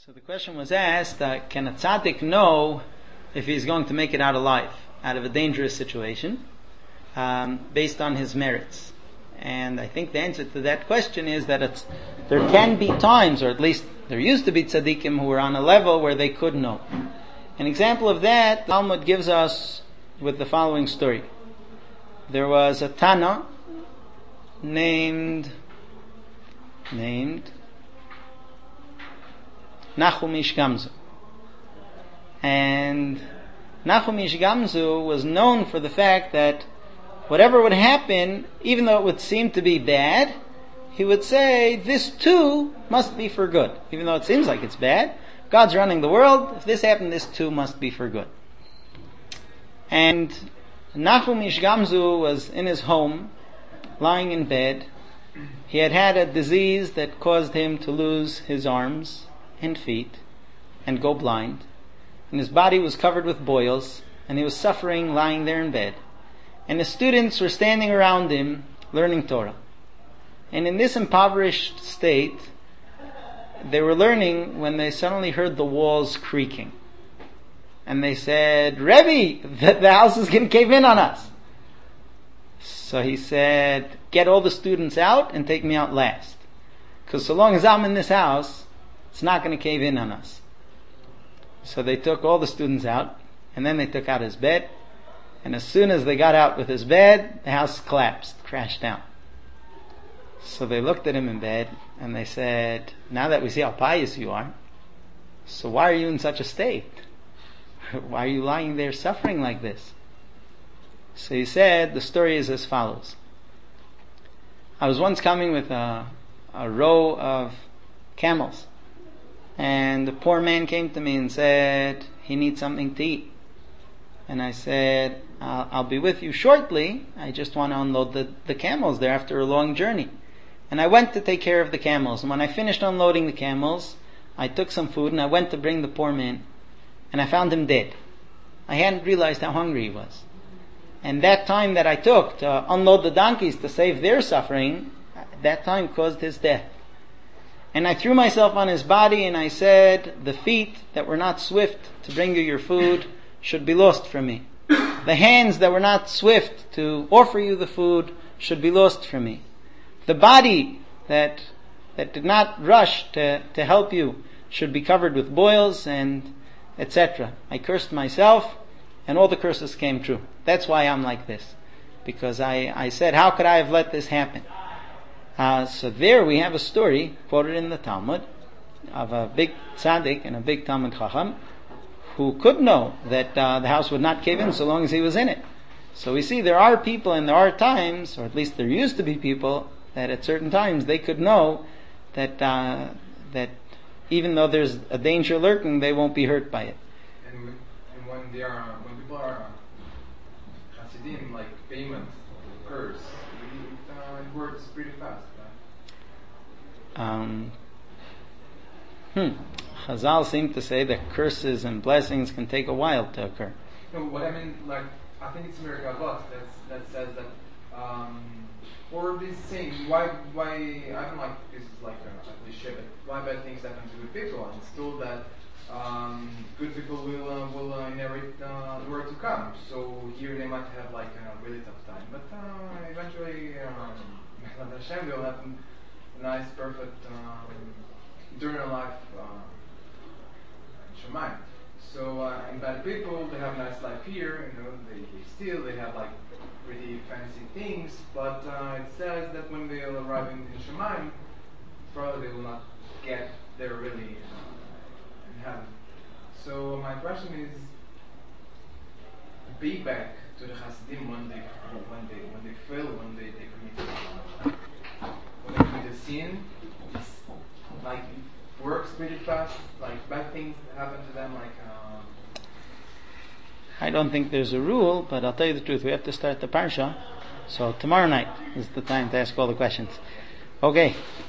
So the question was asked, can a tzaddik know if he's going to make it out alive, out of a dangerous situation, based on his merits? And I think the answer to that question is that there can be times, or at least there used to be tzaddikim who were on a level where they could know. An example of that, the Talmud gives us with the following story. There was a Tana named Nachum Ish Gamzu. And Nachum Ish Gamzu was known for the fact that whatever would happen, even though it would seem to be bad, he would say, this too must be for good. Even though it seems like it's bad, God's running the world. If this happened, this too must be for good. And Nachum Ish Gamzu was in his home, lying in bed. He had had a disease that caused him to lose his arms and feet and go blind. And his body was covered with boils, and he was suffering lying there in bed. And the students were standing around him learning Torah. And in this impoverished state, they were learning when they suddenly heard the walls creaking. And they said, Rebbe, the house is going to cave in on us. So he said, get all the students out and take me out last. Because so long as I'm in this house, it's not going to cave in on us. So they took all the students out, and then they took out his bed. And as soon as they got out with his bed, the house collapsed, crashed down. So they looked at him in bed, and they said, now that we see how pious you are, so why are you in such a state? Why are you lying there suffering like this? So he said, the story is as follows. I was once coming with a row of camels, and the poor man came to me and said he needs something to eat. And I said, I'll be with you shortly. I just want to unload the camels. They're after a long journey. And I went to take care of the camels. And when I finished unloading the camels, I took some food and I went to bring the poor man. And I found him dead. I hadn't realized how hungry he was. And that time that I took to unload the donkeys to save their suffering, that time caused his death. And I threw myself on his body and I said, the feet that were not swift to bring you your food should be lost from me. The hands that were not swift to offer you the food should be lost from me. The body that did not rush to help you should be covered with boils and etc. I cursed myself and all the curses came true. That's why I'm like this. Because I said, how could I have let this happen? So there we have a story quoted in the Talmud of a big tzaddik and a big Talmud Chacham who could know that the house would not cave in so long as he was in it. So we see there are people and there are times, or at least there used to be people, that at certain times they could know that even though there's a danger lurking, they won't be hurt by it. And when people are Hasidim, like payment, curse, it works pretty fast, right? Chazal seem to say that curses and blessings can take a while to occur. No, what I mean, like, I think it's Merkavot that says that, or this saying, why, I don't like, this is like a cliche, but why bad things happen to good people? And it's told that good people will inherit the world to come. So here they might have like a really tough time, but eventually, Hashem will have a nice, perfect, eternal life in Shemayim. So and bad people, they have a nice life here. They steal, they have like pretty fancy things, but it says that when they will arrive in Shemayim, probably they will not get there really in heaven. So my question is, be back to the Hasidim when they fail, when they commit a sin. It's like it works pretty fast. Like bad things happen to them. Like I don't think there's a rule, but I'll tell you the truth. We have to start the parsha, so tomorrow night is the time to ask all the questions. Okay.